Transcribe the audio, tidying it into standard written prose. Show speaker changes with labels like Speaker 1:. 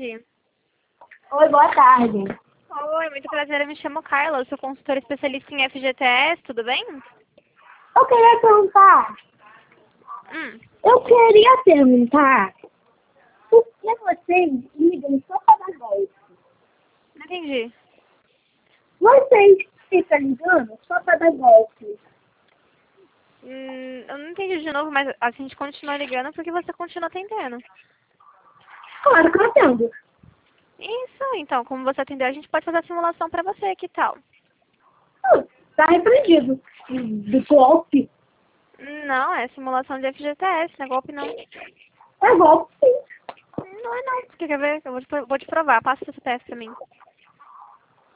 Speaker 1: tarde.
Speaker 2: Oi, boa tarde.
Speaker 1: Oi, muito prazer. Eu me chamo Carla, eu sou consultora especialista em FGTS, tudo bem?
Speaker 2: Eu queria perguntar,
Speaker 1: Hum,
Speaker 2: eu queria perguntar por que vocês ligam só para dar golpe?
Speaker 1: não entendi.
Speaker 2: Vocês ficam ligando só para dar golpe.
Speaker 1: Eu não entendi de novo, mas a gente continua ligando porque você continua atendendo.
Speaker 2: Claro que eu atendo.
Speaker 1: Isso, então, como você atendeu, a gente pode fazer a simulação pra você, que tal?
Speaker 2: Tá repreendido. Do golpe.
Speaker 1: Não, é simulação de FGTS, não é golpe não.
Speaker 2: É golpe, sim.
Speaker 1: Não é não. Quer ver? Eu vou te provar, passa esse teste pra mim.